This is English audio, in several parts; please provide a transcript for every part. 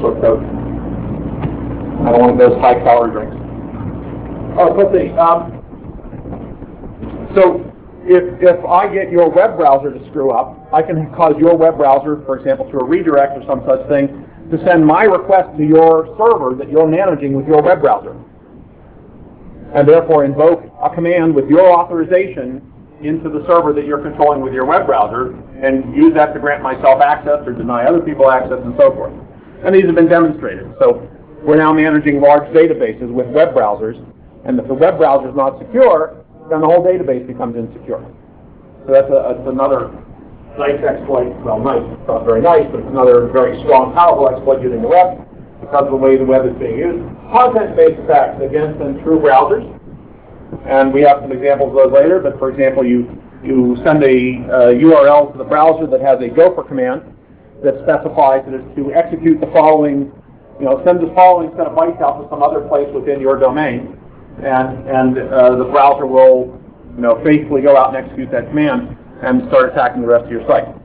or Coke. I don't want those high-calorie drinks. Oh, let's see. So if I get your web browser to screw up, I can cause your web browser, for example, through a redirect or some such thing, to send my request to your server that you're managing with your web browser, and therefore invoke a command with your authorization into the server that you're controlling with your web browser, and use that to grant myself access or deny other people access and so forth. And these have been demonstrated. So we're now managing large databases with web browsers, and if the web browser is not secure, then the whole database becomes insecure. So that's another nice exploit. Well, nice, it's not very nice, but it's another very strong, powerful exploit using the web because of the way the web is being used. Content-based attacks against and through browsers. And we have some examples of those later, but for example, you send a URL to the browser that has a gopher command that specifies that it's to execute the following, send the following set of bytes out to some other place within your domain, and the browser will, faithfully go out and execute that command and start attacking the rest of your site.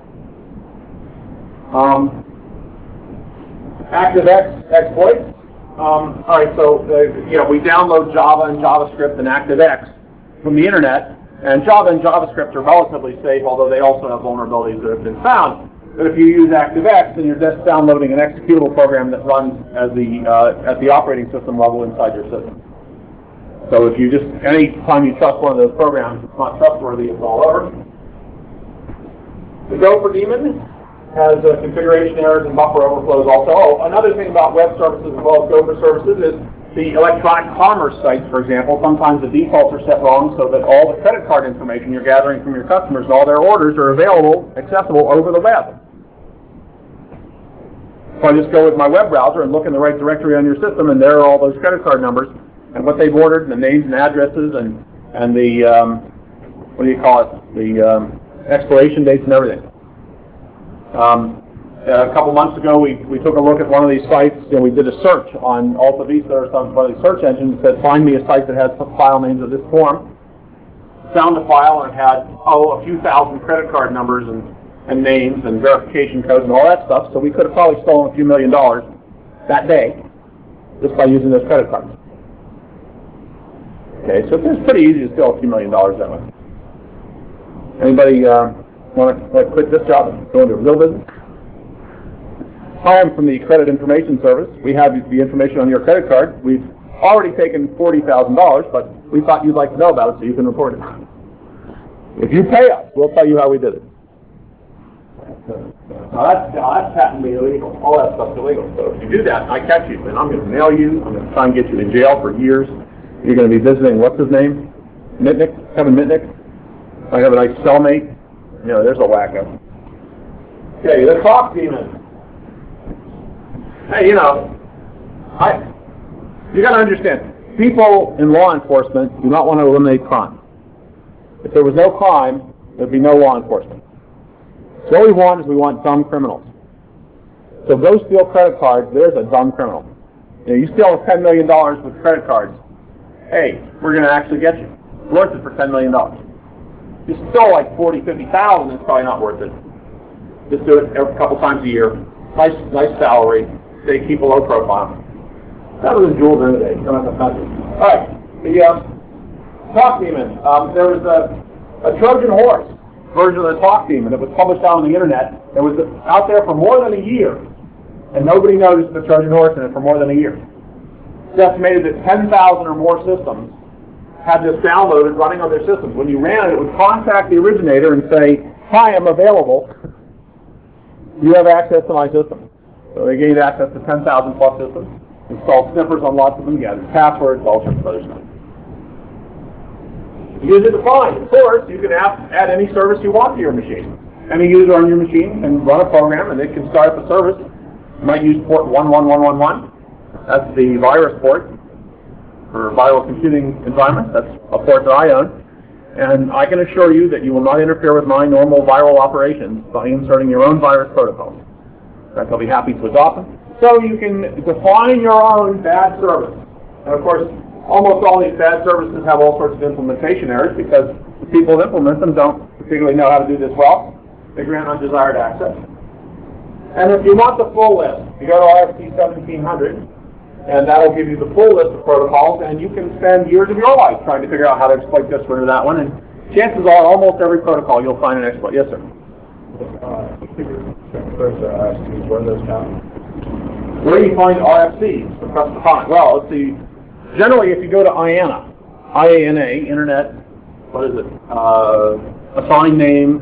ActiveX exploits. All right, so we download Java and JavaScript and ActiveX from the internet, and Java and JavaScript are relatively safe, although they also have vulnerabilities that have been found. But if you use ActiveX, then you're just downloading an executable program that runs at the operating system level inside your system. So if you any time you trust one of those programs, it's not trustworthy, it's all over. The Gopher daemon has configuration errors and buffer overflows also. Oh, another thing about web services as well as Gopher services is the electronic commerce sites, for example. Sometimes the defaults are set wrong so that all the credit card information you're gathering from your customers and all their orders are accessible over the web. So I just go with my web browser and look in the right directory on your system, and there are all those credit card numbers and what they've ordered, and the names and addresses, and the the expiration dates and everything. A couple months ago, we took a look at one of these sites, and we did a search on Alta Vista or one of these search engines that said, find me a site that has file names of this form. Found a file, and it had, a few thousand credit card numbers and names and verification codes and all that stuff, so we could have probably stolen a few $1 million that day just by using those credit cards. Okay, so it's pretty easy to steal a few $1 million that way. Anybody want to quit this job and go into real business? Hi, I'm from the Credit Information Service. We have the information on your credit card. We've already taken $40,000, but we thought you'd like to know about it so you can report it. If you pay us, we'll tell you how we did it. Now that's patently illegal. All that stuff's illegal. So if you do that, I catch you, and I'm going to nail you. I'm going to try and get you to jail for years. You're going to be visiting, what's his name? Mitnick? Kevin Mitnick? I have a nice cellmate. There's a wacko. Okay, the talk demon. Hey, you got to understand, people in law enforcement do not want to eliminate crime. If there was no crime, there'd be no law enforcement. So what we want is we want dumb criminals. So go steal credit cards, there's a dumb criminal. You steal $10 million with credit cards. Hey, we're going to actually get you. It's worth it for $10 million. You stole like 40, 50,000, it's probably not worth it. Just do it a couple times a year. Nice salary. They keep a low profile. That was in Jules during the day. You don't have to touch it. All right. The Talk Demon. There was a Trojan horse version of the Talk Demon that was published out on the internet. It was out there for more than a year, and nobody noticed the Trojan horse in it for more than a year. It's estimated that 10,000 or more systems had this downloaded running on their systems. When you ran it, it would contact the originator and say, hi, I'm available. You have access to my system. So they gained access to 10,000 plus systems, installed sniffers on lots of them, gathered passwords, all sorts of other stuff. Use it to find. Of course, you can add any service you want to your machine. Any user on your machine can run a program, and it can start up a service. You might use port 11111. That's the virus port for viral computing environments. That's a port that I own. And I can assure you that you will not interfere with my normal viral operations by inserting your own virus protocols. In fact, I'll be happy to adopt them. So you can define your own bad service. And of course, almost all these bad services have all sorts of implementation errors because the people who implement them don't particularly know how to do this well. They grant undesired access. And if you want the full list, you go to RFC 1700, and that'll give you the full list of protocols, and you can spend years of your life trying to figure out how to exploit this one or that one, and chances are almost every protocol you'll find an exploit. Yes, sir? Where are those found? Where do you find RFCs? Request for comment. Well, let's see. Generally, if you go to IANA, I-A-N-A, Internet, what is it? Assigned name.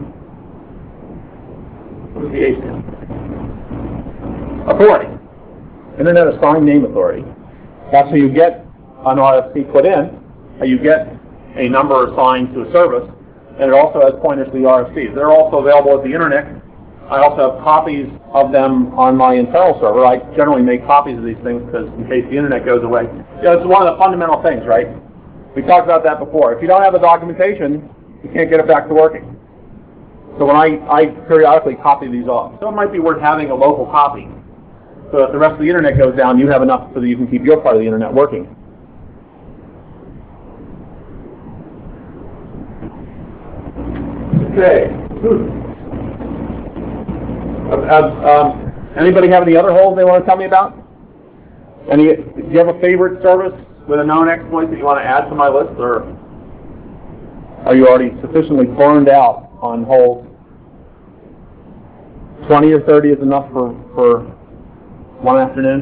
What does the A stand? Authority. Internet Assigned Name Authority. That's how you get an RFC put in. How you get a number assigned to a service, and it also has pointers to the RFCs. They're also available at the Internet. I also have copies of them on my internal server. I generally make copies of these things because in case the Internet goes away. You know, it's one of the fundamental things, right? We talked about that before. If you don't have the documentation, you can't get it back to working. So when I periodically copy these off. So it might be worth having a local copy. So if the rest of the Internet goes down, you have enough so that you can keep your part of the Internet working. Okay. Anybody have any other holes they want to tell me about? Do you have a favorite service with a known exploit that you want to add to my list, or are you already sufficiently burned out on holes? 20 or 30 is enough for one afternoon?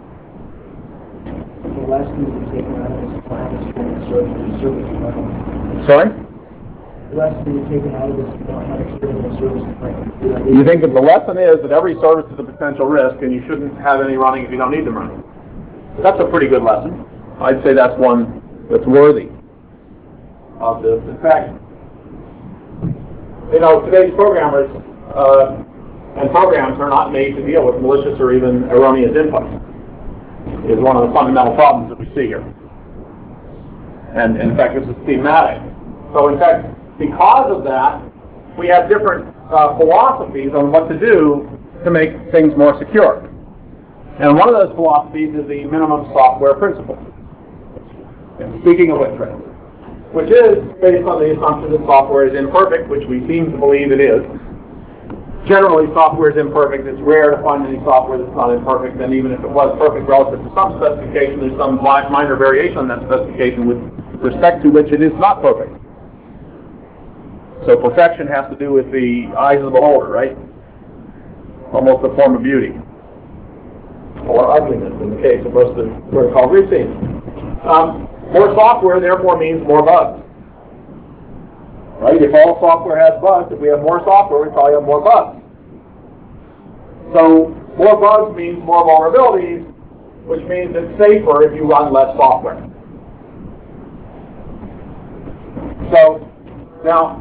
The last thing to take out of this plan is service plan. Sorry? The last thing to take out of this plan is service plan. You think that the lesson is that every service is a potential risk and you shouldn't have any running if you don't need them running. That's a pretty good lesson. I'd say that's one that's worthy of this. In fact, you know, today's programmers and programs are not made to deal with malicious or even erroneous inputs. Is one of the fundamental problems that we see here. And in fact, this is thematic. So in fact, because of that, we have different philosophies on what to do to make things more secure. And one of those philosophies is the minimum software principle. And speaking of which is based on the assumption that software is imperfect, which we seem to believe it is. Generally, software is imperfect. It's rare to find any software that's not imperfect, and even if it was perfect relative to some specification, there's some minor variation on that specification with respect to which it is not perfect. So perfection has to do with the eyes of the beholder, right? Almost a form of beauty. Or ugliness in the case of most of the protocols we've seen. More software, therefore, means more bugs. Right? If all software has bugs, if we have more software, we probably have more bugs. So more bugs means more vulnerabilities, which means it's safer if you run less software. So now,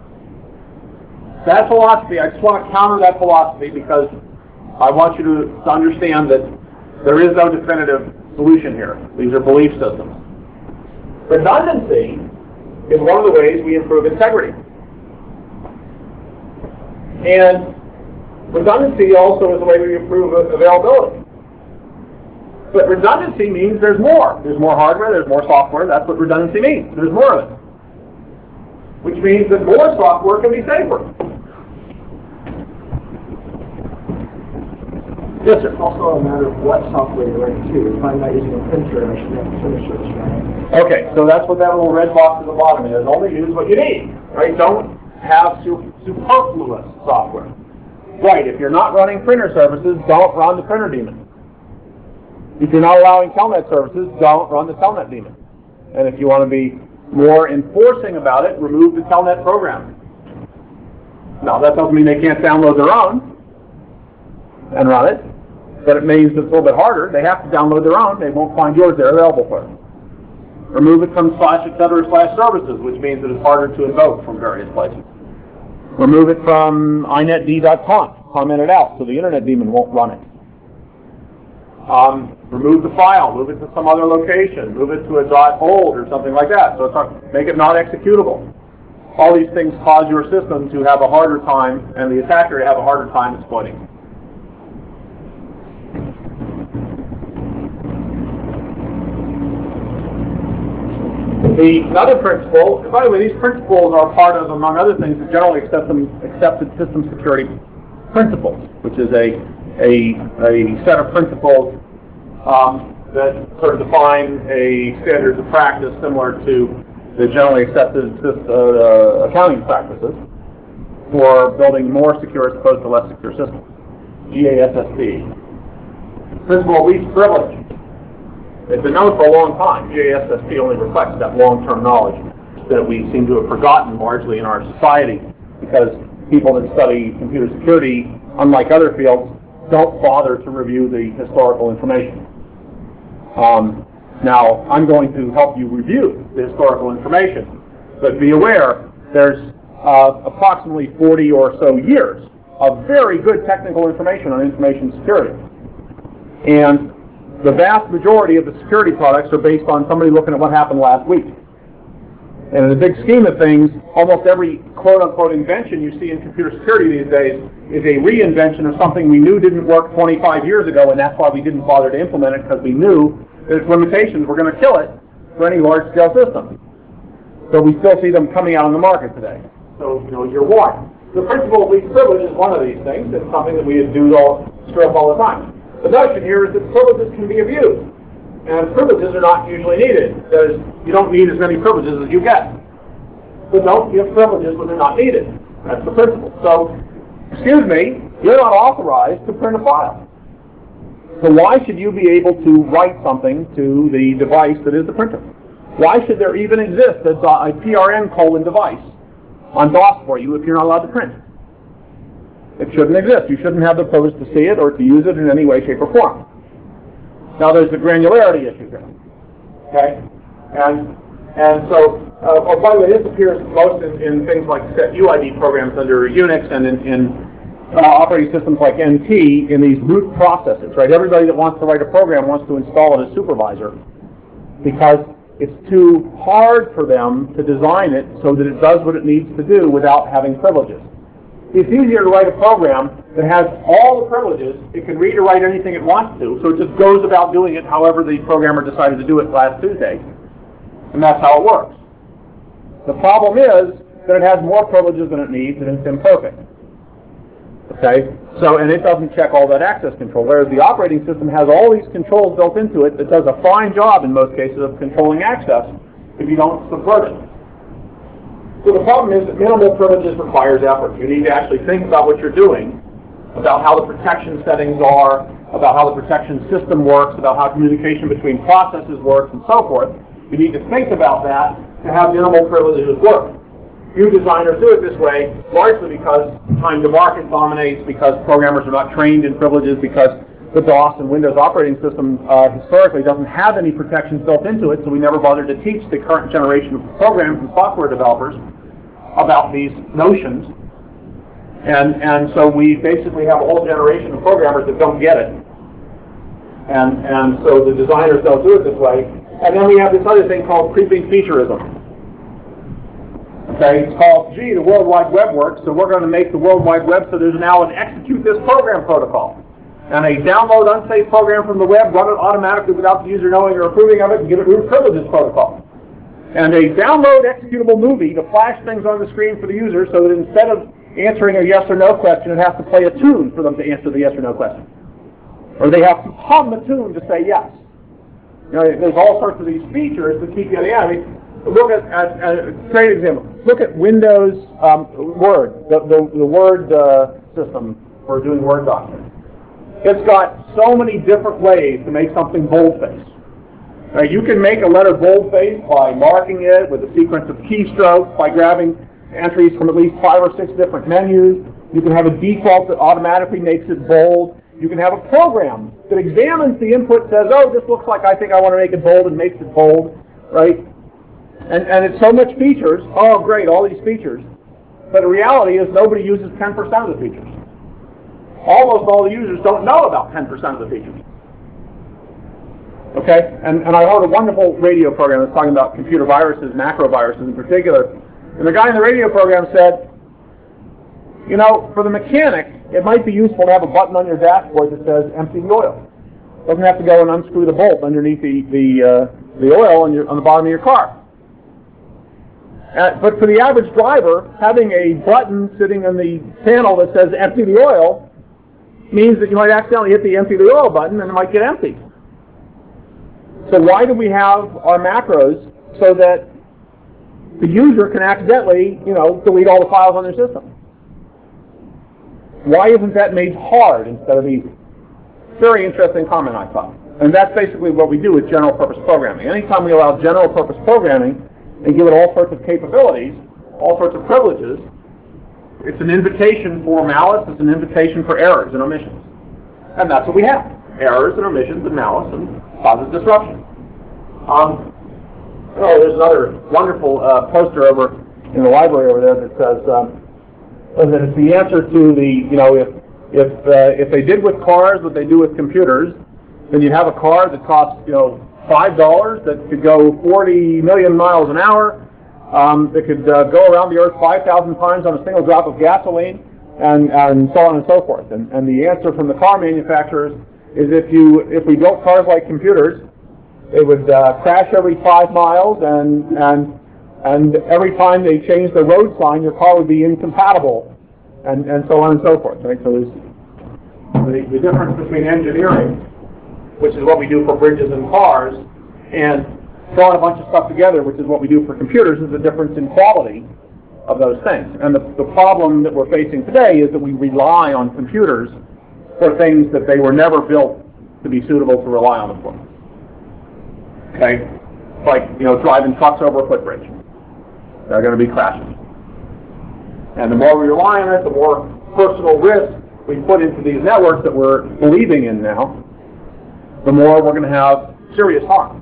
that philosophy, I just want to counter that philosophy because I want you to understand that there is no definitive solution here. These are belief systems. Redundancy is one of the ways we improve integrity. And redundancy also is the way we improve availability. But redundancy means there's more. There's more hardware, there's more software. That's what redundancy means. There's more of it. Which means that more software can be safer. Yes, sir. It's also a matter of what software you're running too. If I'm not using a printer, I should have a printer service running. Okay, so that's what that little red box at the bottom is. Only use what you need, right? Don't have superfluous software. Right, if you're not running printer services, don't run the printer daemon. If you're not allowing telnet services, don't run the telnet daemon. And if you want to be more enforcing about it, remove the telnet program. Now, that doesn't mean they can't download their own and run it, but it means it's a little bit harder. They have to download their own. They won't find yours there available for them. Remove it from /etc/services, which means it is harder to invoke from various places. Remove it from inetd.conf. Comment it out so the internet daemon won't run it. Remove the file. Move it to some other location. Move it to a .hold or something like that. So make it not executable. All these things cause your system to have a harder time and the attacker to have a harder time exploiting. Another principle, and by the way, these principles are part of, among other things, the generally accepted system security principles, which is a a set of principles that sort of define a standards of practice similar to the generally accepted accounting practices for building more secure as opposed to less secure systems. GASSP. Principle of least privilege. It's been known for a long time. GASSP only reflects that long-term knowledge that we seem to have forgotten largely in our society because people that study computer security, unlike other fields, don't bother to review the historical information. Now, I'm going to help you review the historical information, but be aware there's approximately 40 or so years of very good technical information on information security. And the vast majority of the security products are based on somebody looking at what happened last week. And in the big scheme of things, almost every quote-unquote invention you see in computer security these days is a reinvention of something we knew didn't work 25 years ago, and that's why we didn't bother to implement it, because we knew that its limitations were going to kill it for any large-scale system. So we still see them coming out on the market today. So, you're warned. The principle of least privilege is one of these things. It's something that we do screw up all the time. The notion here is that privileges can be abused. And privileges are not usually needed. That is, you don't need as many privileges as you get. So don't give privileges when they're not needed. That's the principle. So, excuse me, you're not authorized to print a file. So why should you be able to write something to the device that is the printer? Why should there even exist a PRN : device on DOS for you if you're not allowed to print? It shouldn't exist. You shouldn't have the privilege to see it or to use it in any way, shape, or form. Now there's the granularity issue here. Okay? And so, by the way, this appears most in things like set UID programs under Unix and in operating systems like NT in these root processes, right? Everybody that wants to write a program wants to install it as supervisor because it's too hard for them to design it so that it does what it needs to do without having privileges. It's easier to write a program that has all the privileges. It can read or write anything it wants to, so it just goes about doing it however the programmer decided to do it last Tuesday, and that's how it works. The problem is that it has more privileges than it needs, and it's imperfect. Okay? So, and it doesn't check all that access control, whereas the operating system has all these controls built into it that does a fine job in most cases of controlling access if you don't subvert it. So the problem is that minimal privileges requires effort. You need to actually think about what you're doing, about how the protection settings are, about how the protection system works, about how communication between processes works, and so forth. You need to think about that to have minimal privileges work. Few designers do it this way, largely because time to market dominates, because programmers are not trained in privileges, because the DOS and Windows operating system historically doesn't have any protections built into it, so we never bothered to teach the current generation of programs and software developers about these notions. And so we basically have a whole generation of programmers that don't get it. And so the designers don't do it this way. And then we have this other thing called creeping featureism. Okay, it's called, gee, the World Wide Web works, so we're going to make the World Wide Web so there's now an execute this program protocol. And a download unsafe program from the web, run it automatically without the user knowing or approving of it, and give it root privileges protocol. And a download executable movie to flash things on the screen for the user so that instead of answering a yes or no question, it has to play a tune for them to answer the yes or no question. Or they have to hum the tune to say yes. You know, there's all sorts of these features that keep getting out. I mean, look at a great example. Look at Windows Word, the Word system for doing Word documents. It's got so many different ways to make something boldface. Now, you can make a letter boldface by marking it with a sequence of keystrokes, by grabbing entries from at least 5 or 6 different menus. You can have a default that automatically makes it bold. You can have a program that examines the input, says, oh, this looks like I think I want to make it bold, and makes it bold, right? And it's so much features. Oh, great, all these features. But the reality is nobody uses 10% of the features. Almost all the users don't know about 10% of the features. Okay? And I heard a wonderful radio program that's talking about computer viruses, macro viruses in particular. And the guy in the radio program said, you know, for the mechanic, it might be useful to have a button on your dashboard that says empty the oil. Doesn't have to go and unscrew the bolt underneath the oil on the bottom of your car. But for the average driver, having a button sitting on the panel that says empty the oil means that you might accidentally hit the empty the oil button and it might get empty. So why do we have our macros so that the user can accidentally, delete all the files on their system? Why isn't that made hard instead of easy? Very interesting comment, I thought. And that's basically what we do with general purpose programming. Anytime we allow general purpose programming and give it all sorts of capabilities, all sorts of privileges, it's an invitation for malice, it's an invitation for errors and omissions. And that's what we have. Errors and omissions and malice and causes disruption. There's another wonderful poster over in the library over there that says that it's the answer to the, if they did with cars what they do with computers, then you'd have a car that costs, $5 that could go 40 million miles an hour, that could go around the earth 5,000 times on a single drop of gasoline, and so on and so forth. And the answer from the car manufacturers is if we built cars like computers, they would crash every 5 miles, and every time they change the road sign, your car would be incompatible, and so on and so forth. Right? So there's the difference between engineering, which is what we do for bridges and cars, and throwing a bunch of stuff together, which is what we do for computers, is the difference in quality of those things. And the problem that we're facing today is that we rely on computers for things that they were never built to be suitable to rely on them for. Okay? Like, driving trucks over a footbridge. They're going to be crashes. And the more we rely on it, the more personal risk we put into these networks that we're believing in now, the more we're going to have serious harm.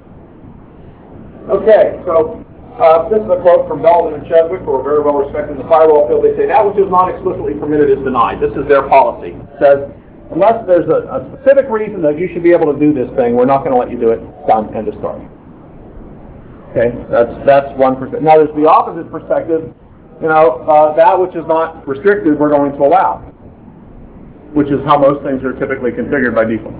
Okay, so this is a quote from Belden and Cheswick, who are very well respected in the firewall field. They say, that which is not explicitly permitted is denied. This is their policy. It says, unless there's a specific reason that you should be able to do this thing, we're not going to let you do it. Done. End of story. Okay, that's 1%. Now there's the opposite perspective. That which is not restricted, we're going to allow, which is how most things are typically configured by default.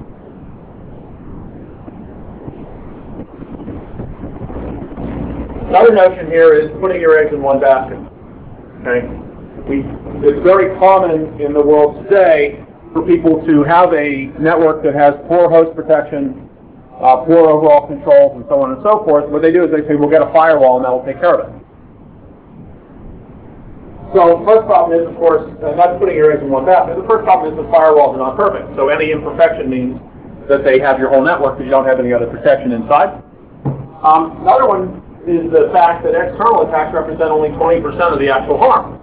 Another notion here is putting your eggs in one basket. Okay, it's very common in the world today for people to have a network that has poor host protection, poor overall controls, and so on and so forth. What they do is they say, we'll get a firewall and that'll take care of it. So the first problem is, of course, not putting your eggs in one basket. The first problem is the firewalls are not perfect. So any imperfection means that they have your whole network because you don't have any other protection inside. Another one is the fact that external attacks represent only 20% of the actual harm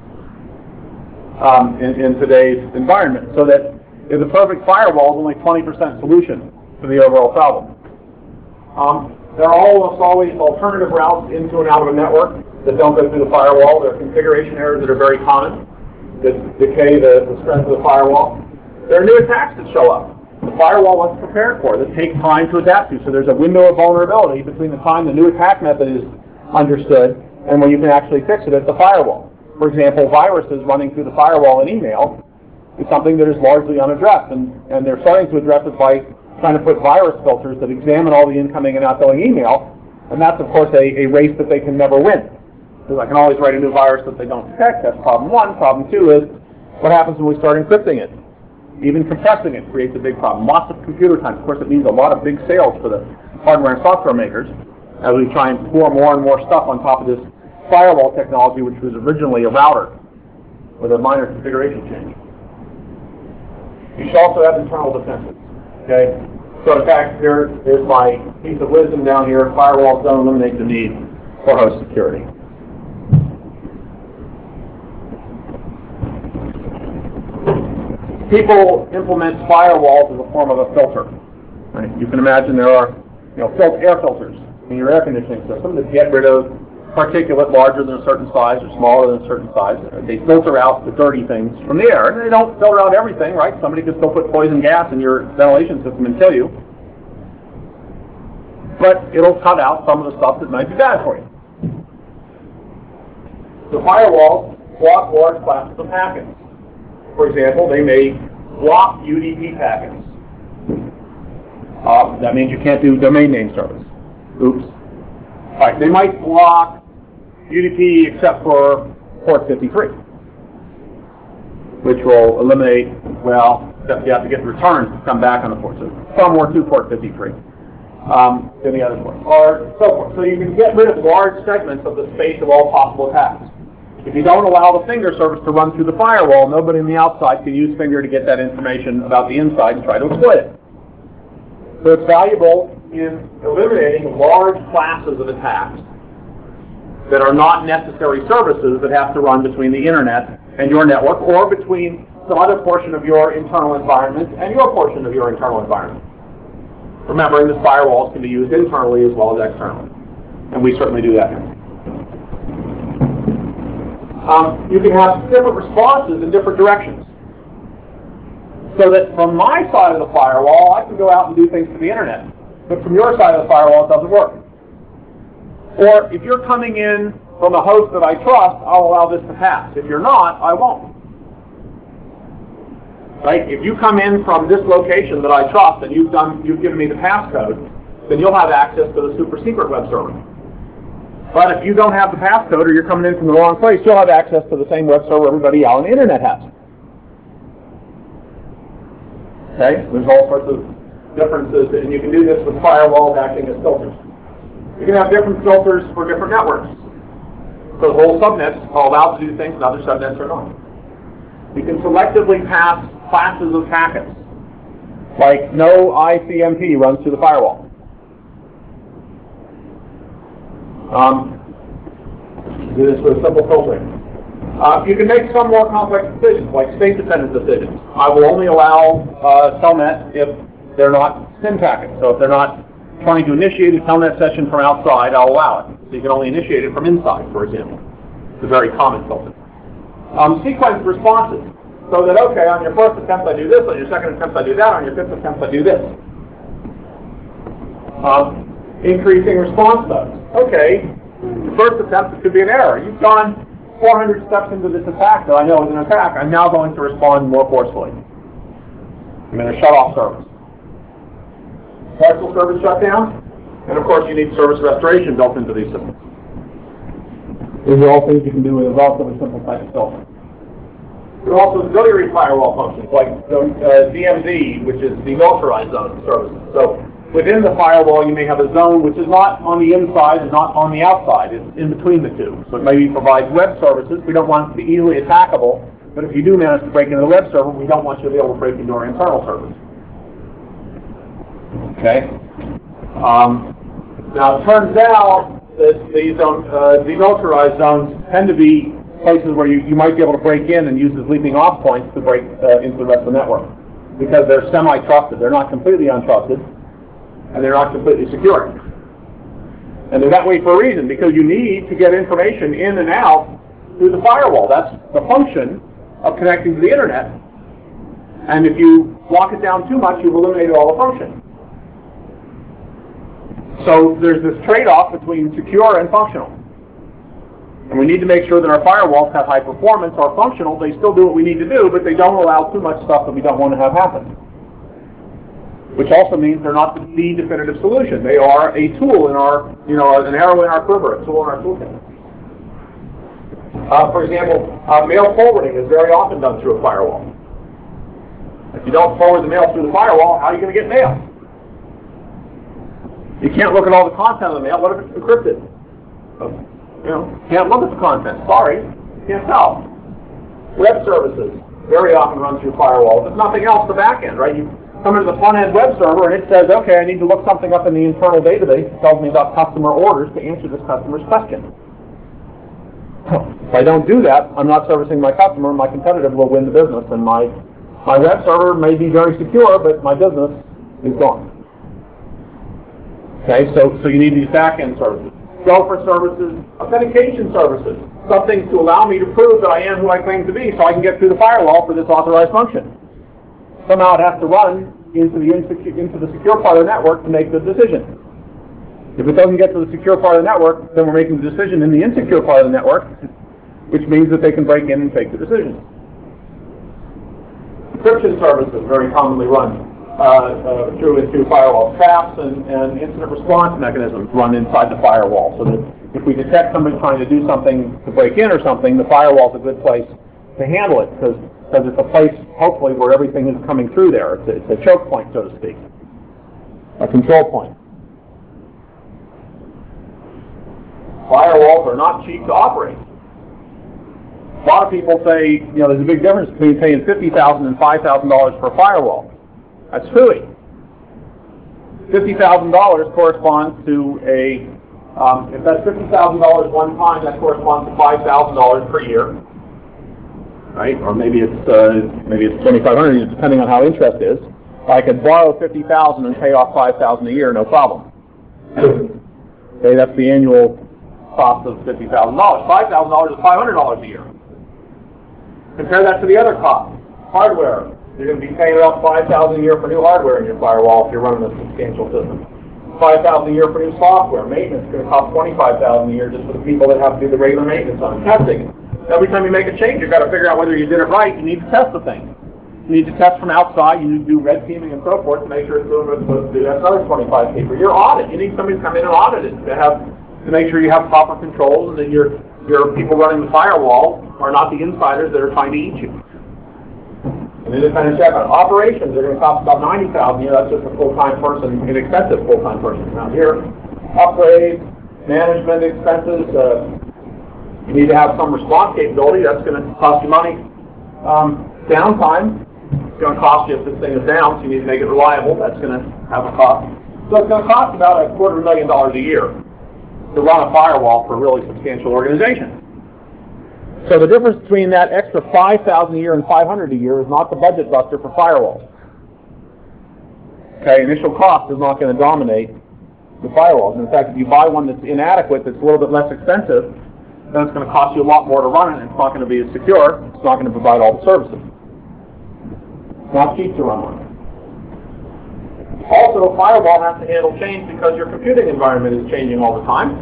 in today's environment. So that if the perfect firewall is only 20% solution to the overall problem. There are almost always alternative routes into and out of a network that don't go through the firewall. There are configuration errors that are very common that decay the strength of the firewall. There are new attacks that show up. The firewall wasn't prepared for, that take time to adapt to. So there's a window of vulnerability between the time the new attack method is understood and when you can actually fix it at the firewall. For example, viruses running through the firewall in email is something that is largely unaddressed, and they're starting to address it by trying to put virus filters that examine all the incoming and outgoing email, and that's, of course, a race that they can never win. Because I can always write a new virus that they don't detect. That's problem one. Problem two is, what happens when we start encrypting it? Even compressing it creates a big problem. Lots of computer time. Of course, it means a lot of big sales for the hardware and software makers as we try and pour more and more stuff on top of this firewall technology, which was originally a router with a minor configuration change. You should also have internal defenses. Okay? So in fact, here's my piece of wisdom down here. Firewalls don't eliminate the need for host security. People implement firewalls as a form of a filter. Right? You can imagine there are air filters in your air conditioning system that get rid of particulate larger than a certain size or smaller than a certain size. They filter out the dirty things from the air. And they don't filter out everything, right? Somebody could still put poison gas in your ventilation system and kill you. But it'll cut out some of the stuff that might be bad for you. The firewalls block large classes of packets. For example, they may block UDP packets. That means you can't do domain name service. Oops. All right, they might block UDP except for port 53, which will eliminate, well, except you have to get returns to come back on the port. So some more to port 53 than the other ports, or so forth. So you can get rid of large segments of the space of all possible attacks. If you don't allow the finger service to run through the firewall, nobody on the outside can use finger to get that information about the inside and try to exploit it. So it's valuable in eliminating large classes of attacks that are not necessary services that have to run between the internet and your network, or between some other portion of your internal environment and your portion of your internal environment. Remembering that firewalls can be used internally as well as externally. And we certainly do that here. You can have different responses in different directions. So that from my side of the firewall, I can go out and do things to the internet. But from your side of the firewall, it doesn't work. Or if you're coming in from a host that I trust, I'll allow this to pass. If you're not, I won't. Right? If you come in from this location that I trust and you've given me the passcode, then you'll have access to the super secret web server. But if you don't have the passcode or you're coming in from the wrong place, you'll have access to the same web server everybody out on the internet has. Okay? There's all sorts of differences, and you can do this with firewalls acting as filters. You can have different filters for different networks. So whole subnets are allowed to do things and other subnets are not. You can selectively pass classes of packets, like no ICMP runs through the firewall. Do this with simple filtering. You can make some more complex decisions, like state-dependent decisions. I will only allow telnet if they're not SYN packets. So if they're not trying to initiate a telnet session from outside, I'll allow it. So you can only initiate it from inside, for example. It's a very common filter. Sequence responses. So that, okay, on your first attempt I do this, on your second attempt I do that, on your fifth attempt I do this. Increasing response modes. Okay, the first attempt it could be an error. You've gone 400 steps into this attack that I know is an attack. I'm now going to respond more forcefully. I'm going to shut off service. Partial service shutdown, and of course you need service restoration built into these systems. These are all things you can do with a relatively simple type of filter. There are also auxiliary firewall functions like DMZ, which is demilitarized zone services. So within the firewall you may have a zone which is not on the inside and not on the outside. It's in between the two. So it maybe provides web services. We don't want it to be easily attackable, but if you do manage to break into the web server, we don't want you to be able to break into our internal servers. Okay. Now it turns out that these demilitarized zones tend to be places where you might be able to break in and use as leaping off points to break into the rest of the network, because they're semi-trusted. They're not completely untrusted, and they're not completely secure. And they're that way for a reason, because you need to get information in and out through the firewall. That's the function of connecting to the internet. And if you lock it down too much, you've eliminated all the function. So there's this trade-off between secure and functional. And we need to make sure that our firewalls have high performance, are functional. They still do what we need to do, but they don't allow too much stuff that we don't want to have happen. Which also means they're not the definitive solution. They are a tool in our, an arrow in our quiver, a tool in our toolkit. For example, mail forwarding is very often done through a firewall. If you don't forward the mail through the firewall, how are you going to get mail? You can't look at all the content of the mail. What if it's encrypted? Can't look at the content. Sorry, can't tell. Web services very often run through firewalls. If nothing else, the back end, right? You come into the front-end web server and it says, okay, I need to look something up in the internal database. It tells me about customer orders to answer this customer's question. If I don't do that, I'm not servicing my customer. My competitor will win the business, and my web server may be very secure, but my business is gone. Okay, so you need these back-end services. Gopher services, authentication services, something to allow me to prove that I am who I claim to be so I can get through the firewall for this authorized function. Somehow it has to run into the secure part of the network to make the decision. If it doesn't get to the secure part of the network, then we're making the decision in the insecure part of the network, which means that they can break in and fake the decisions. Encryption services very commonly run through firewalls. Traps and incident response mechanisms run inside the firewall, so that if we detect somebody trying to do something to break in or something, the firewall is a good place to handle it, because because it's a place, hopefully, where everything is coming through there. It's a choke point, so to speak, a control point. Firewalls are not cheap to operate. A lot of people say, there's a big difference between paying $50,000 and $5,000 for a firewall. That's phooey. $50,000 corresponds to if that's $50,000 one time, that corresponds to $5,000 per year, right? Or maybe it's $2,500, depending on how interest is. I could borrow $50,000 and pay off $5,000 a year, no problem. Okay, that's the annual cost of $50,000. $5,000 is $500 a year. Compare that to the other costs. Hardware. You're going to be paying about $5,000 a year for new hardware in your firewall if you're running a substantial system. $5,000 a year for new software. Maintenance is going to cost $25,000 a year just for the people that have to do the regular maintenance on it. Testing. Every time you make a change, you've got to figure out whether you did it right. You need to test the thing. You need to test from outside. You need to do red teaming and so forth to make sure it's doing what it's supposed to do. That's another $25K for your audit. You need somebody to come in and audit it to make sure you have proper controls and that your people running the firewall are not the insiders that are trying to eat you. An independent check on operations are going to cost about $90,000 a year. That's just a full-time person, inexpensive full-time person around here. Upgrades, management expenses. You need to have some response capability. That's going to cost you money. Downtime. It's going to cost you if this thing is down, so you need to make it reliable. That's going to have a cost. So it's going to cost about $250,000 a year to run a firewall for a really substantial organization. So the difference between that extra $5,000 a year and $500 a year is not the budget buster for firewalls. Okay, initial cost is not going to dominate the firewalls. In fact, if you buy one that's inadequate, that's a little bit less expensive, then it's going to cost you a lot more to run it, and it's not going to be as secure. It's not going to provide all the services. It's not cheap to run one. Also, a firewall has to handle change because your computing environment is changing all the time.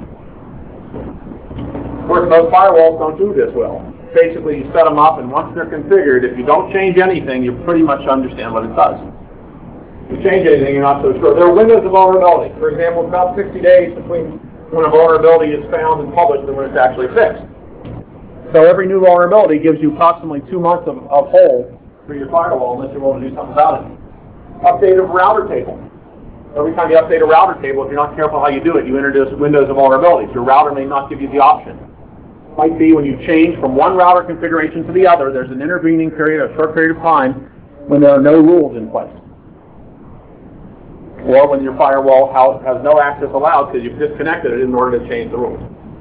Of course, most firewalls don't do this well. Basically, you set them up, and once they're configured, if you don't change anything, you pretty much understand what it does. If you change anything, you're not so sure. There are windows of vulnerability. For example, it's about 60 days between when a vulnerability is found and published and when it's actually fixed. So every new vulnerability gives you approximately 2 months of hole for your firewall unless you're willing to do something about it. Update of router table. Every time you update a router table, if you're not careful how you do it, you introduce windows of vulnerabilities. Your router may not give you the option. It might be when you change from one router configuration to the other, there's an intervening period, a short period of time, when there are no rules in place. Or when your firewall has no access allowed because you've disconnected it in order to change the rules.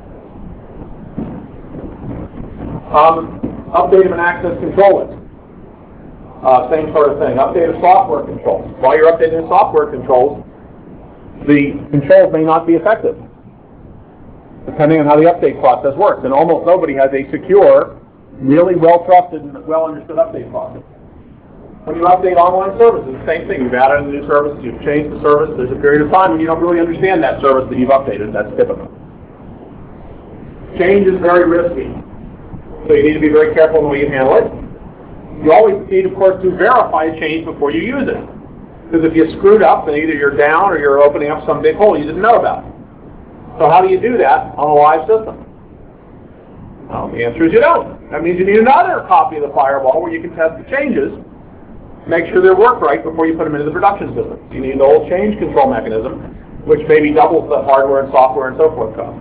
Update of an access control list. Same sort of thing. Update of software controls. While you're updating the software controls, the controls may not be effective, depending on how the update process works. And almost nobody has a secure, really well-trusted and well-understood update process. When you update online services, the same thing. You've added a new service, you've changed the service, there's a period of time when you don't really understand that service that you've updated. That's typical. Change is very risky, so you need to be very careful in the way you handle it. You always need, of course, to verify a change before you use it. Because if you screwed up, then either you're down or you're opening up some big hole you didn't know about. So how do you do that on a live system? Well, the answer is you don't. That means you need another copy of the firewall where you can test the changes, make sure they work right before you put them into the production system. So you need an old change control mechanism, which maybe doubles the hardware and software and so forth cost.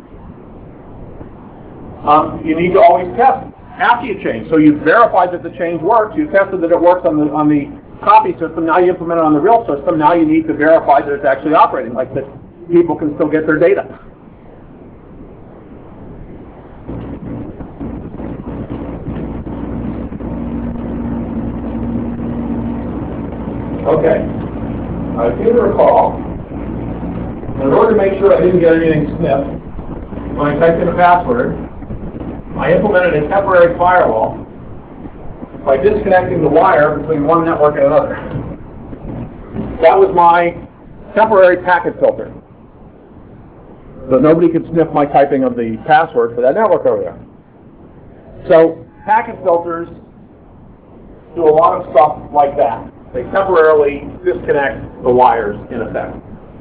You need to always test after you change. So you've verified that the change works, you've tested that it works on the copy system, now you implement it on the real system, now you need to verify that it's actually operating, like that people can still get their data. Okay, I seem to recall, in order to make sure I didn't get anything sniffed, when I typed in a password, I implemented a temporary firewall by disconnecting the wire between one network and another. That was my temporary packet filter. So nobody could sniff my typing of the password for that network over there. So packet filters do a lot of stuff like that. They temporarily disconnect the wires, in effect.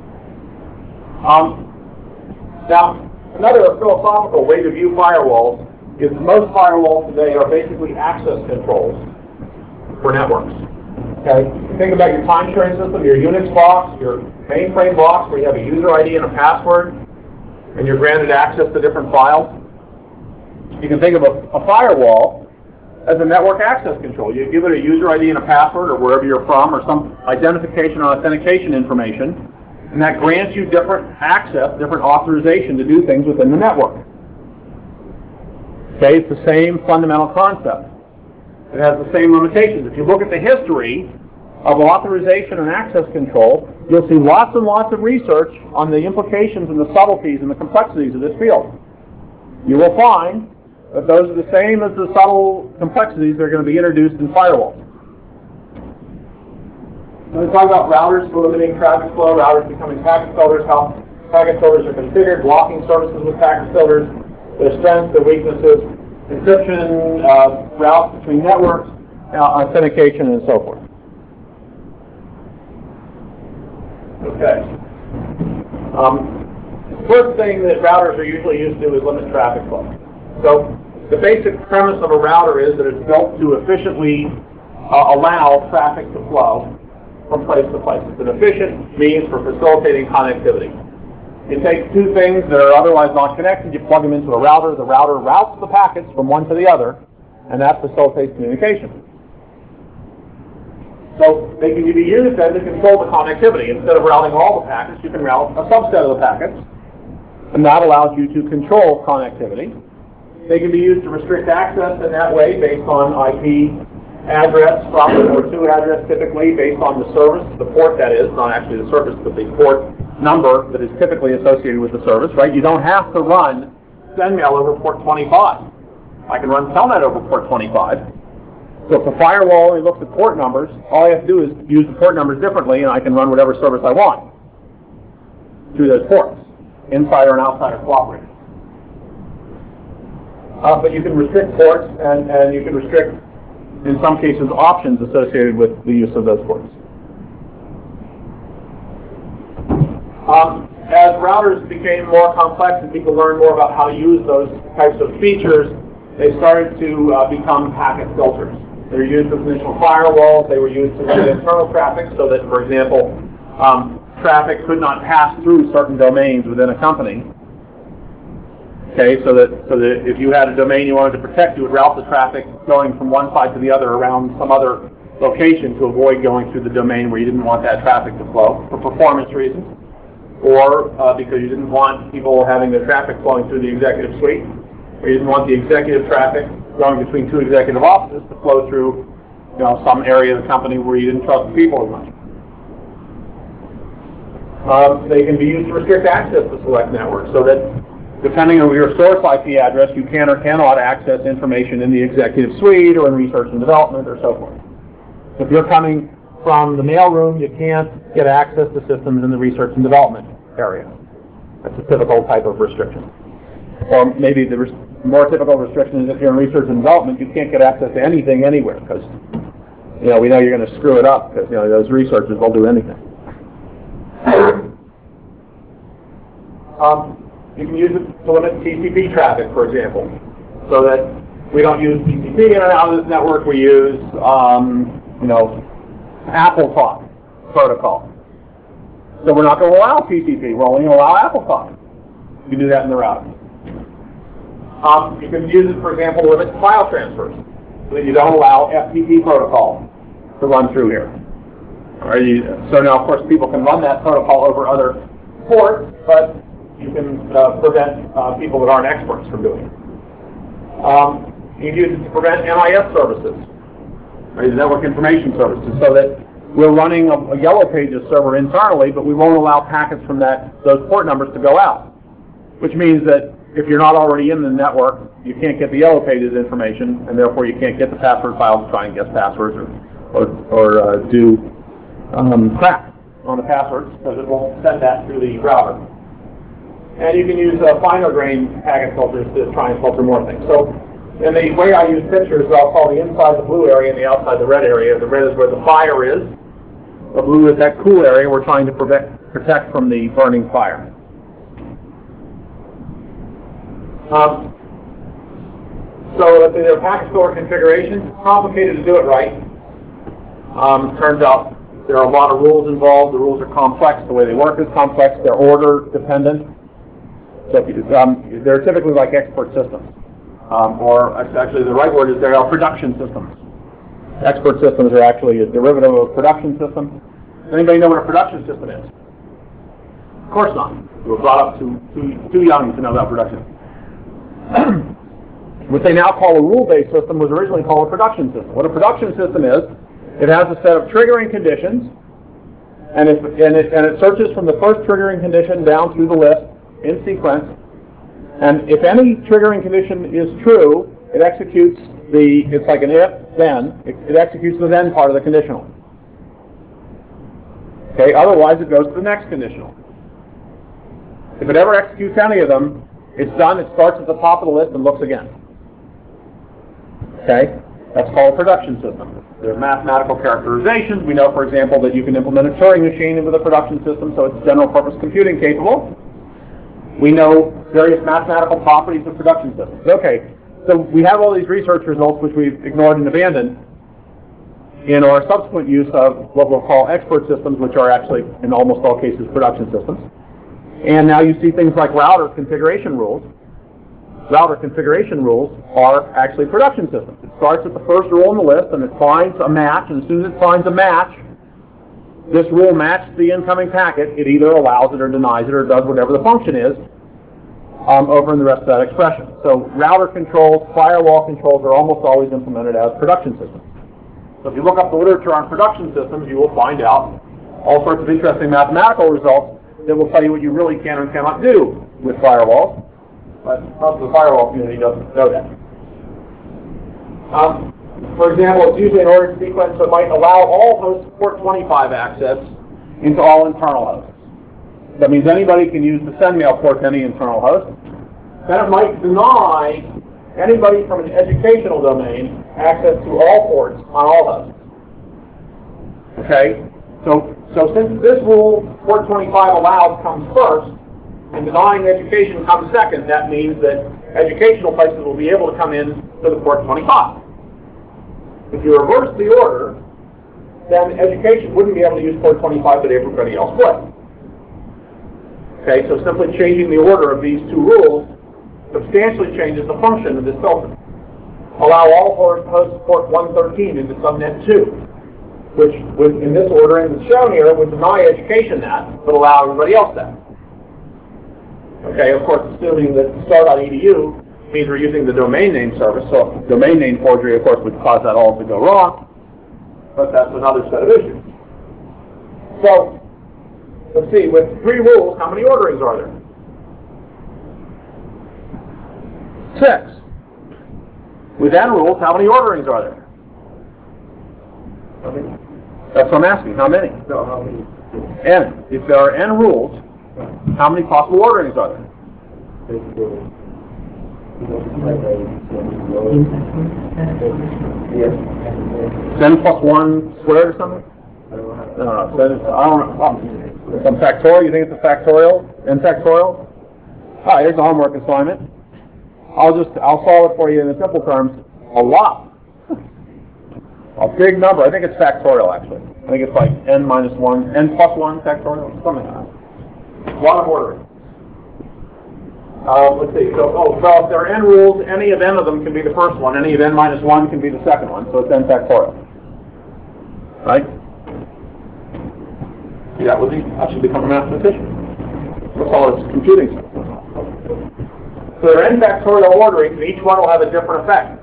Now, another philosophical way to view firewalls is most firewalls today are basically access controls for networks. Okay, think about your time sharing system, your Unix box, your mainframe box where you have a user ID and a password, and you're granted access to different files. You can think of a firewall as a network access control. You give it a user ID and a password, or wherever you're from, or some identification or authentication information, and that grants you different access, different authorization to do things within the network. Okay, it's the same fundamental concept. It has the same limitations. If you look at the history of authorization and access control, you'll see lots and lots of research on the implications and the subtleties and the complexities of this field. You will find that those are the same as the subtle complexities that are going to be introduced in firewalls. When we talk about routers for limiting traffic flow, routers becoming packet filters, how packet filters are configured, blocking services with packet filters, their strengths, their weaknesses, encryption, routes between networks, authentication, and so forth. Okay. First thing that routers are usually used to is limit traffic flow. So the basic premise of a router is that it's built to efficiently allow traffic to flow from place to place. It's an efficient means for facilitating connectivity. You take two things that are otherwise not connected, you plug them into a router, the router routes the packets from one to the other, and that facilitates communication. So they can be used then to control the connectivity. Instead of routing all the packets, you can route a subset of the packets, and that allows you to control connectivity. They can be used to restrict access in that way based on IP address, from or to address typically based on the service, the port that is, not actually the service, but the port number that is typically associated with the service, right? You don't have to run SendMail over port 25. I can run Telnet over port 25. So if the firewall only looks at port numbers, all I have to do is use the port numbers differently, and I can run whatever service I want through those ports, insider and outsider cooperating. But you can restrict ports, and you can restrict, in some cases, options associated with the use of those ports. As routers became more complex and people learned more about how to use those types of features, they started to become packet filters. They were used with initial firewalls. They were used to limit internal traffic so that, for example, traffic could not pass through certain domains within a company. Okay, so that if you had a domain you wanted to protect, you would route the traffic going from one side to the other around some other location to avoid going through the domain where you didn't want that traffic to flow for performance reasons, or because you didn't want people having their traffic flowing through the executive suite, or you didn't want the executive traffic going between two executive offices to flow through, some area of the company where you didn't trust the people as much. They can be used to restrict access to select networks, so that depending on your source IP address, you can or cannot access information in the executive suite or in research and development or so forth. If you're coming from the mailroom, you can't get access to systems in the research and development area. That's a typical type of restriction. Or maybe the more typical restriction is if you're in research and development, you can't get access to anything anywhere because we know you're going to screw it up because those researchers will do anything. You can use it to limit TCP traffic, for example, so that we don't use TCP in and out of this network. We use, AppleTalk protocol. So we're not going to allow TCP. We're only going to allow AppleTalk. You can do that in the router. You can use it, for example, to limit file transfers, so that you don't allow FTP protocol to run through here. So now, of course, people can run that protocol over other ports, but you can prevent people that aren't experts from doing it. You can use it to prevent NIS services, the network information services, so that we're running a Yellow Pages server internally, but we won't allow packets from those port numbers to go out, which means that if you're not already in the network, you can't get the Yellow Pages information, and therefore you can't get the password file to try and guess passwords or do crack on the passwords, because it won't send that through the router. And you can use finer grain packet filters to try and filter more things. So, and the way I use pictures, I'll call the inside the blue area and the outside the red area. The red is where the fire is. The blue is that cool area we're trying to protect from the burning fire. So their packet filter configuration, it's complicated to do it right. Turns out there are a lot of rules involved. The rules are complex. The way they work is complex. They're order dependent. So they're typically like expert systems. Or actually the right word is they are production systems. Expert systems are actually a derivative of a production system. Does anybody know what a production system is? Of course not. You were brought up too young to know about production. What they now call a rule-based system was originally called a production system. What a production system is, it has a set of triggering conditions, and it searches from the first triggering condition down through the list in sequence. And if any triggering condition is true, it executes it's like an if-then. It executes the then part of the conditional. Okay, otherwise it goes to the next conditional. If it ever executes any of them, it's done. It starts at the top of the list and looks again. Okay, that's called a production system. There are mathematical characterizations. We know, for example, that you can implement a Turing machine into the production system, so it's general purpose computing capable. We know various mathematical properties of production systems. Okay, so we have all these research results which we've ignored and abandoned in our subsequent use of what we'll call expert systems, which are actually, in almost all cases, production systems. And now you see things like router configuration rules. Router configuration rules are actually production systems. It starts at the first rule on the list, and it finds a match, and as soon as it finds a match, this rule matches the incoming packet. It either allows it or denies it or does whatever the function is over in the rest of that expression. So router controls, firewall controls are almost always implemented as production systems. So if you look up the literature on production systems, you will find out all sorts of interesting mathematical results that will tell you what you really can and cannot do with firewalls. But most of the firewall community doesn't know that. For example, it's usually an ordered sequence that might allow all hosts port 25 access into all internal hosts. That means anybody can use the sendmail port to any internal host. Then it might deny anybody from an educational domain access to all ports on all hosts. Okay? So since this rule, port 25 allowed, comes first, and denying education comes second, that means that educational places will be able to come in to the port 25. If you reverse the order, then education wouldn't be able to use port 25, but everybody else would. Okay, so simply changing the order of these two rules substantially changes the function of this filter. Allow all hosts port 113 into subnet 2, which would, in this ordering that's shown here, would deny education that, but allow everybody else that. Okay, of course, assuming that star.edu means we're using the domain name service, so domain name forgery, of course, would cause that all to go wrong, but that's another set of issues. So, let's see, with 3 rules, how many orderings are there? 6. With n rules, how many orderings are there? That's what I'm asking, how many? No, how many? N. If there are n rules, how many possible orderings are there? Is n plus 1 squared or something? No. I don't know. Some factorial? You think it's a factorial? N factorial? All right, here's a homework assignment. I'll solve it for you in simple terms. A lot. A big number. I think it's factorial, actually. I think it's like n minus 1, n plus 1 factorial, something like that. A lot of ordering. Let's see. So if there are n rules, any of n of them can be the first one. Any of n minus 1 can be the second one. So it's n factorial. Right? See, I should become a mathematician. What's all this computing stuff? So there are n factorial orderings, and each one will have a different effect.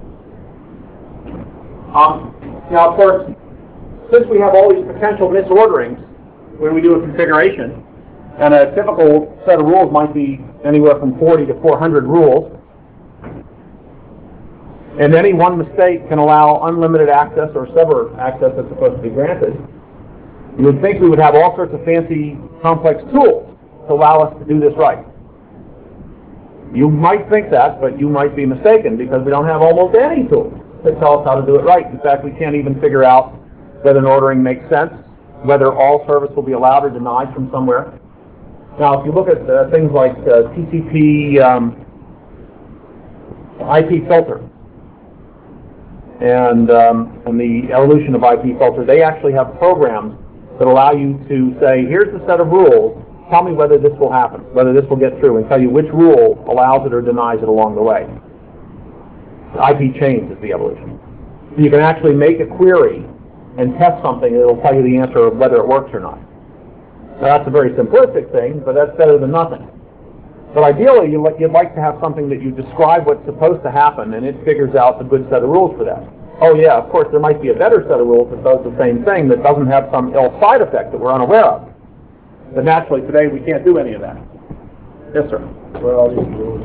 Now, of course, since we have all these potential misorderings when we do a configuration, and a typical set of rules might be anywhere from 40 to 400 rules, and any one mistake can allow unlimited access or sever access that's supposed to be granted, you would think we would have all sorts of fancy, complex tools to allow us to do this right. You might think that, but you might be mistaken, because we don't have almost any tools to tell us how to do it right. In fact, we can't even figure out whether an ordering makes sense, whether all service will be allowed or denied from somewhere. Now, if you look at things like TCP IP filter, and the evolution of IP filters, they actually have programs that allow you to say, here's the set of rules, tell me whether this will happen, whether this will get through, and tell you which rule allows it or denies it along the way. IP chains is the evolution. You can actually make a query and test something, and it'll tell you the answer of whether it works or not. Now, that's a very simplistic thing, but that's better than nothing. But ideally, you'd like to have something that you describe what's supposed to happen, and it figures out a good set of rules for that. Oh yeah, of course, there might be a better set of rules that does the same thing that doesn't have some ill side effect that we're unaware of. But naturally, today, we can't do any of that. Yes, sir? Well, these rules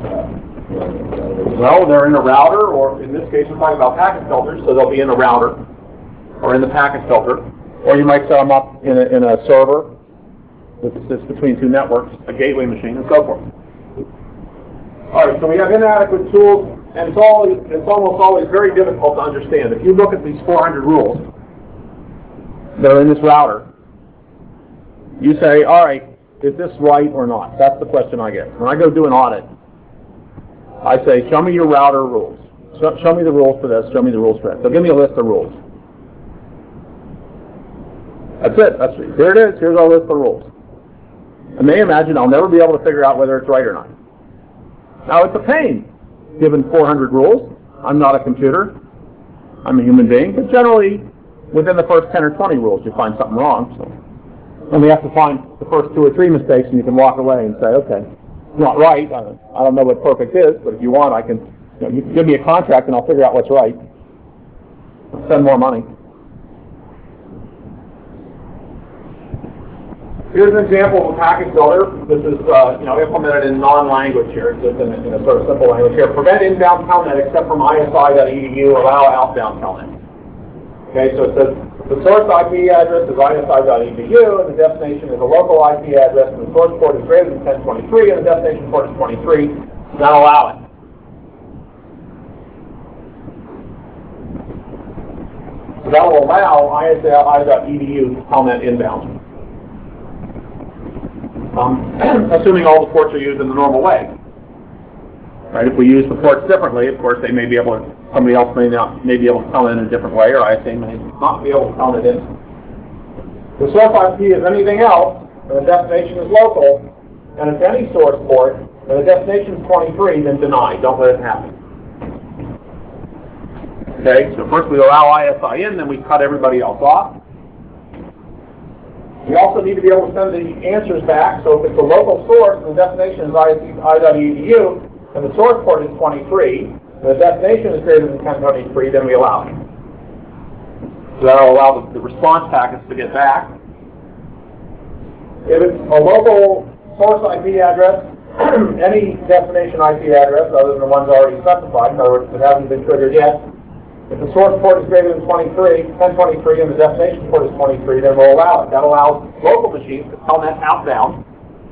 Well, they're in a router, or in this case, we're talking about packet filters, so they'll be in a router, or in the packet filter, or you might set them up in a server that sits between two networks, a gateway machine, and so forth. All right, so we have inadequate tools, and it's almost always very difficult to understand. If you look at these 400 rules that are in this router, you say, all right, is this right or not? That's the question I get. When I go do an audit, I say, show me your router rules. Show me the rules for this, show me the rules for that. So give me a list of rules. That's it. Here it is. Here's our list of rules. I may imagine I'll never be able to figure out whether it's right or not. Now, it's a pain, given 400 rules. I'm not a computer. I'm a human being. But generally, within the first 10 or 20 rules, you find something wrong. So only have to find the first 2 or 3 mistakes, and you can walk away and say, okay, it's not right. I don't know what perfect is, but if you want, you can give me a contract, and I'll figure out what's right. I'll spend more money. Here's an example of a packet filter. This is implemented in non-language here. It's just in a sort of simple language here. Prevent inbound telnet except from isi.edu. Allow outbound telnet. Okay, so it says the source IP address is isi.edu, and the destination is a local IP address, and the source port is greater than 1023, and the destination port is 23. Now allow it. So that will allow isi.edu telnet inbound. Assuming all the ports are used in the normal way. Right? If we use the ports differently, of course, somebody else may be able to tell it in a different way, or ISA may not be able to tell it in. The source IP is anything else, and the destination is local, and it's any source port, and the destination is 23, then deny. Don't let it happen. Okay, so first we allow ISI in, then we cut everybody else off. We also need to be able to send the answers back, so if it's a local source and the destination is isi.edu, and the source port is 23, and the destination is greater than 1023, then we allow it. So that will allow the response packets to get back. If it's a local source IP address, any destination IP address other than the ones already specified, in other words, that hasn't been triggered yet, if the source port is greater than 1023, and the destination port is 23, then we'll allow it. That allows local machines to telnet outbound.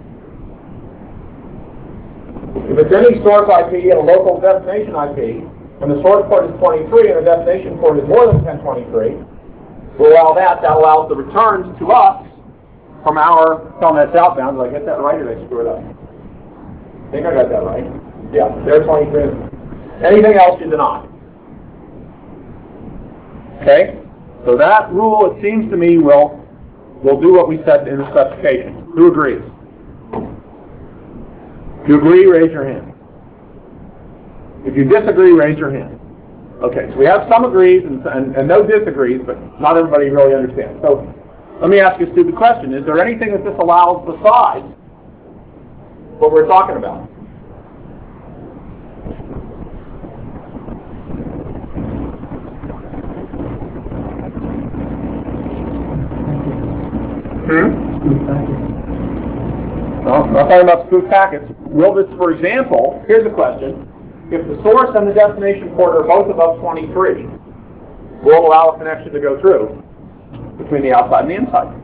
If it's any source IP and a local destination IP, and the source port is 23 and the destination port is more than 1023, we'll allow that. That allows the returns to us from our telnets outbound. Did I get that right, or did I screw it up? I think I got that right. Yeah, they're 23. Anything else you deny. Okay, so that rule, it seems to me, will do what we said in the specification. Who agrees? If you agree, raise your hand. If you disagree, raise your hand. Okay, so we have some agrees and no disagrees, but not everybody really understands. So let me ask you a stupid question. Is there anything that this allows besides what we're talking about? Well, I'm not talking about spoof packets. Will this, for example, here's a question. If the source and the destination port are both above 23, will it allow a connection to go through between the outside and the inside?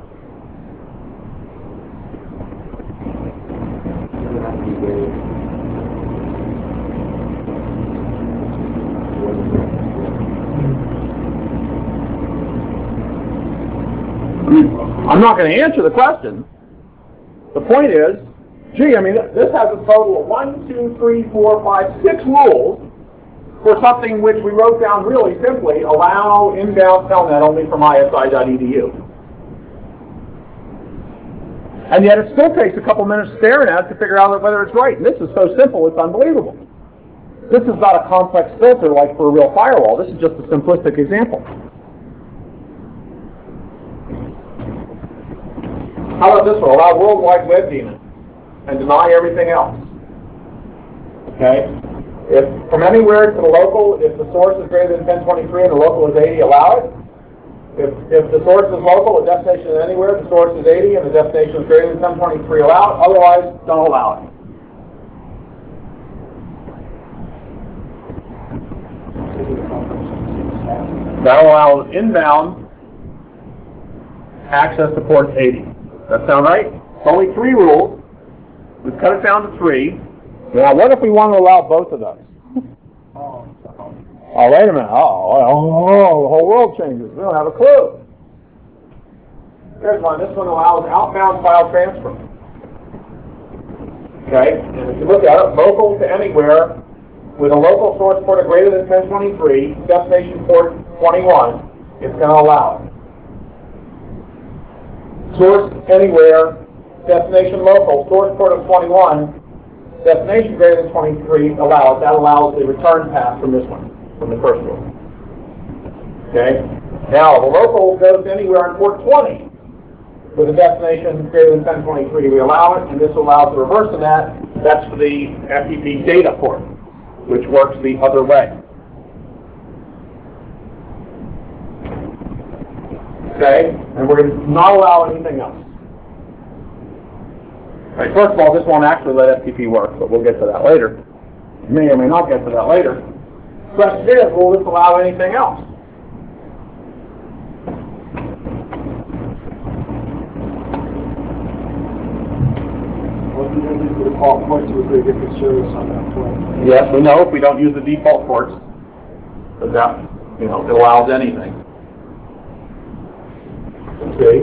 I'm not going to answer the question. The point is, gee, I mean, this has a total of 1, 2, 3, 4, 5, 6 rules for something which we wrote down really simply, allow inbound telnet only from isi.edu. And yet it still takes a couple minutes staring at it to figure out whether it's right. And this is so simple, it's unbelievable. This is not a complex filter like for a real firewall. This is just a simplistic example. How about this one? Allow World Wide Web daemon and deny everything else. Okay? If from anywhere to the local, if the source is greater than 1023 and the local is 80, allow it. If the source is local, the destination is anywhere, the source is 80 and the destination is greater than 1023, allow it. Otherwise, don't allow it. That allows inbound access to port 80. That sound right? It's only 3 rules. We've cut it down to 3. Now, what if we want to allow both of those? Oh, wait a minute. Oh, the whole world changes. We don't have a clue. There's one. This one allows outbound file transfer. Okay? And if you look at it, local to anywhere with a local source port of greater than 1023, destination port 21, it's going to allow it. Source anywhere, destination local, source port of 21, destination greater than 23, allow it. That allows the return path from this one, from the first rule. Okay? Now, the local goes anywhere on port 20 with a destination greater than 1023. We allow it, and this allows the reverse of that. That's for the FTP data port, which works the other way. Okay? And we're going to not allow anything else. Right, first of all, this won't actually let FTP work, but we'll get to that later. We may or may not get to that later. The question is, will this allow anything else? What if we don't use the default ports with a different service on that port? Yes, we know if we don't use the default ports, but that, it allows anything. Okay.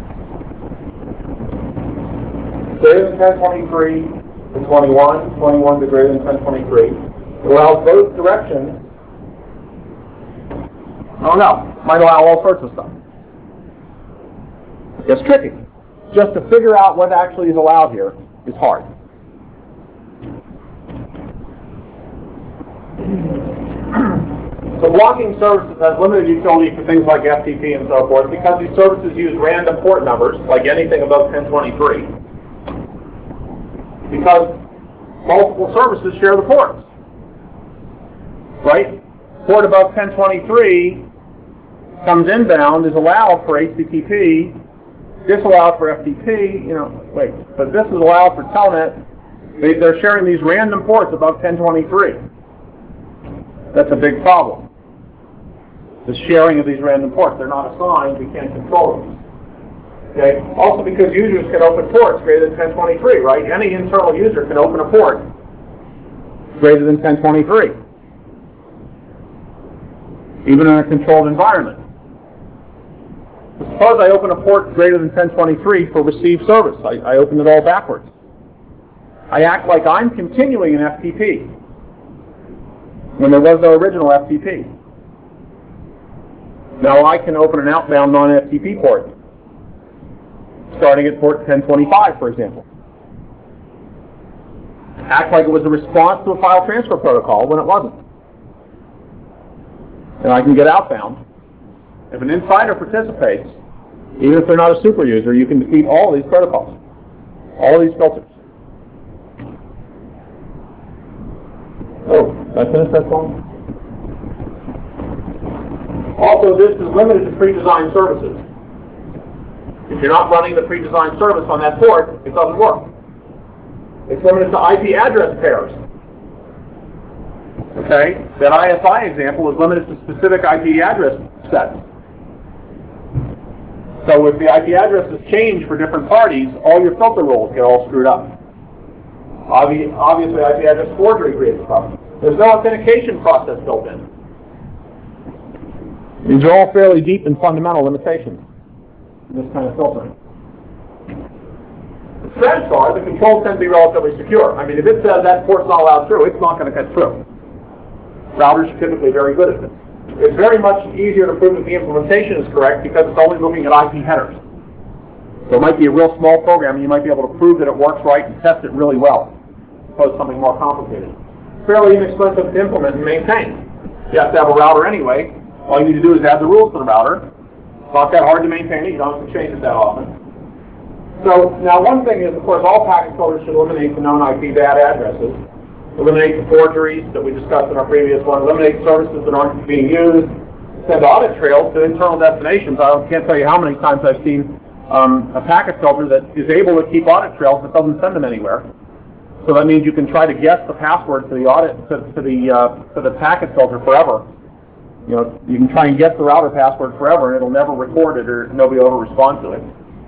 Greater than 1023 to 21, 21 to greater than 1023. It allows both directions. Oh no, might allow all sorts of stuff. It's tricky. Just to figure out what actually is allowed here is hard. So blocking services has limited utility for things like FTP and so forth because these services use random port numbers, like anything above 1023. Because multiple services share the ports. Right? Port above 1023 comes inbound, is allowed for HTTP, disallowed for FTP, but this is allowed for Telnet. They're sharing these random ports above 1023. That's a big problem. The sharing of these random ports. They're not assigned, we can't control them. Okay? Also because users can open ports greater than 1023, right? Any internal user can open a port greater than 1023. Even in a controlled environment. Suppose I open a port greater than 1023 for receive service. I open it all backwards. I act like I'm continuing an FTP when there was no original FTP. Now I can open an outbound non-FTP port, starting at port 1025, for example. Act like it was a response to a file transfer protocol when it wasn't. And I can get outbound. If an insider participates, even if they're not a super user, you can defeat all these protocols, all these filters. Oh, did I finish that song? Also, this is limited to pre-designed services. If you're not running the pre-designed service on that port, it doesn't work. It's limited to IP address pairs. Okay? That ISI example is limited to specific IP address sets. So if the IP addresses change for different parties, all your filter rules get all screwed up. Obviously, IP address forgery creates a problem. There's no authentication process built in. These are all fairly deep and fundamental limitations in this kind of filtering. The strengths are the controls tend to be relatively secure. I mean, if it says that port's not allowed through, it's not going to cut through. Routers are typically very good at this. It's very much easier to prove that the implementation is correct because it's only looking at IP headers. So it might be a real small program, and you might be able to prove that it works right and test it really well, as opposed to something more complicated. Fairly inexpensive to implement and maintain. You have to have a router anyway. All you need to do is add the rules to the router. It's not that hard to maintain it. You don't have to change it that often. So now one thing is, of course, all packet filters should eliminate the known IP bad addresses, eliminate the forgeries that we discussed in our previous one, eliminate services that aren't being used, send audit trails to internal destinations. I can't tell you how many times I've seen a packet filter that is able to keep audit trails but doesn't send them anywhere. So that means you can try to guess the password to the audit to the packet filter forever. You know, you can try and guess the router password forever, and it'll never record it, or nobody will ever respond to it.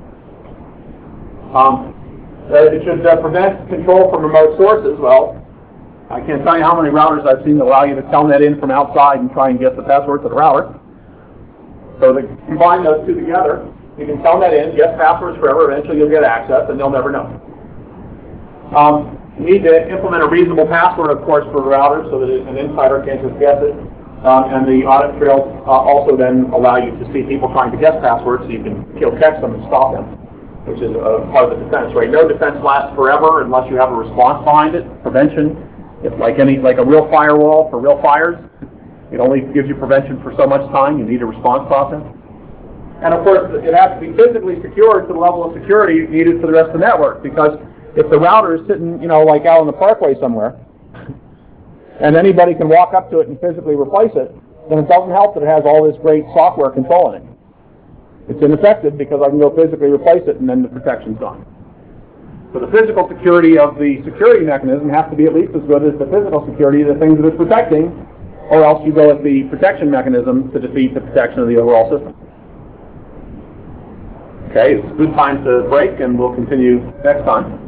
It should prevent control from remote sources. Well, I can't tell you how many routers I've seen that allow you to telnet in from outside and try and guess the password to the router. So to combine those two together, you can telnet in, guess passwords forever, eventually you'll get access, and they'll never know. You need to implement a reasonable password, of course, for the router so that an insider can't just guess it. And the audit trails also then allow you to see people trying to guess passwords, so you can catch them and stop them, which is part of the defense, right? No defense lasts forever unless you have a response behind it. Prevention, it's like a real firewall for real fires. It only gives you prevention for so much time. You need a response process. And of course, it has to be physically secured to the level of security needed for the rest of the network, because if the router is sitting, like out on the parkway somewhere, and anybody can walk up to it and physically replace it, then it doesn't help that it has all this great software controlling it. It's ineffective because I can go physically replace it and then the protection's gone. So the physical security of the security mechanism has to be at least as good as the physical security of the things that it's protecting, or else you go with the protection mechanism to defeat the protection of the overall system. Okay, it's a good time to break, and we'll continue next time.